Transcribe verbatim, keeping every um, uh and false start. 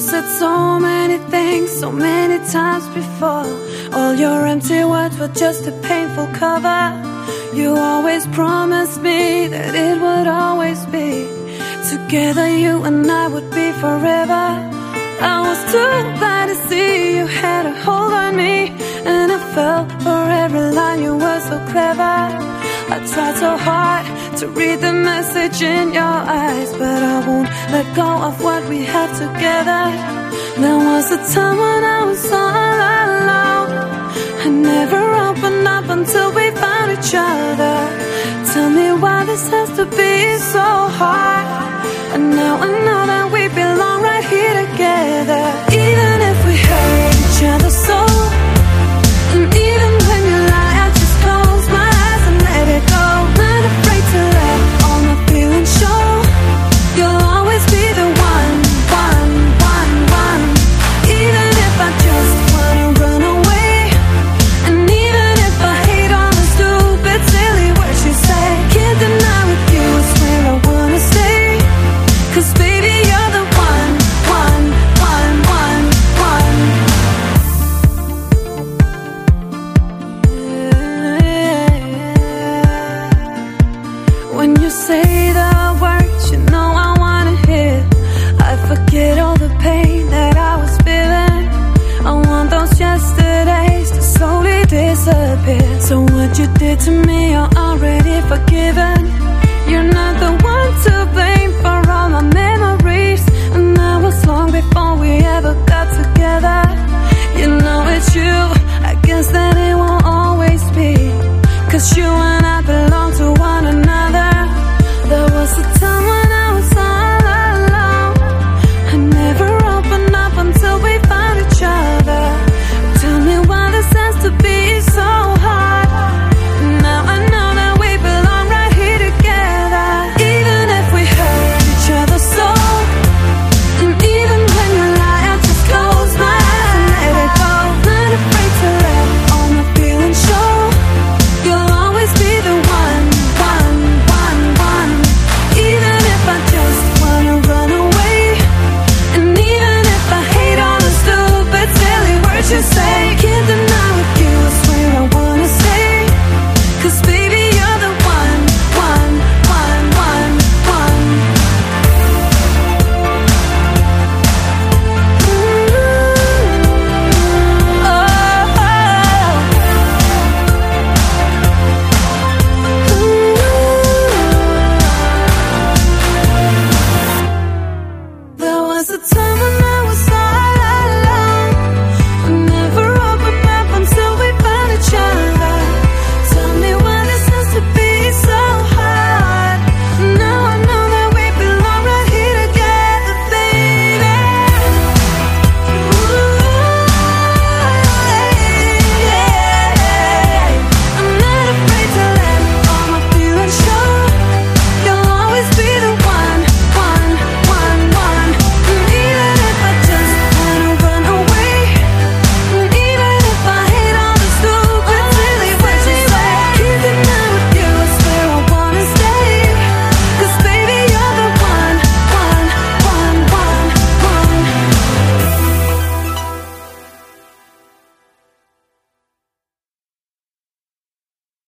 said so many things, so many times before. All your empty words were just a painful cover. You always promised me that it would always be together, you and I would be forever. I was too blind to see you had a hold on me, and I fell for every line, you were so clever. I tried so hard to read the message in your eyes, but I won't let go of what we had together. There was a time when I was all alone. I never opened up until we found each other. Tell me why this has to be so hard. And now I know that we belong right here together. Even if we hurt each other so, and even when you lie, I just close my eyes and let it go. Not afraid to let all my feelings show. You'll always be the one, one, one, one. Even if I just wanna run away, and even if I hate all the stupid, silly words you say, can't deny with you, I swear I wanna stay. 'Cause baby, you're the one, one, one, one, one. Yeah. When you say the words you know I wanna hear, I forget all the pain that I was feeling. I want those yesterdays to slowly disappear. So what you did to me, you're already forgiven. You're not the one to blame for all my memories, and that was long before we ever got together. You know it's you, I guess that it won't always be, 'cause you and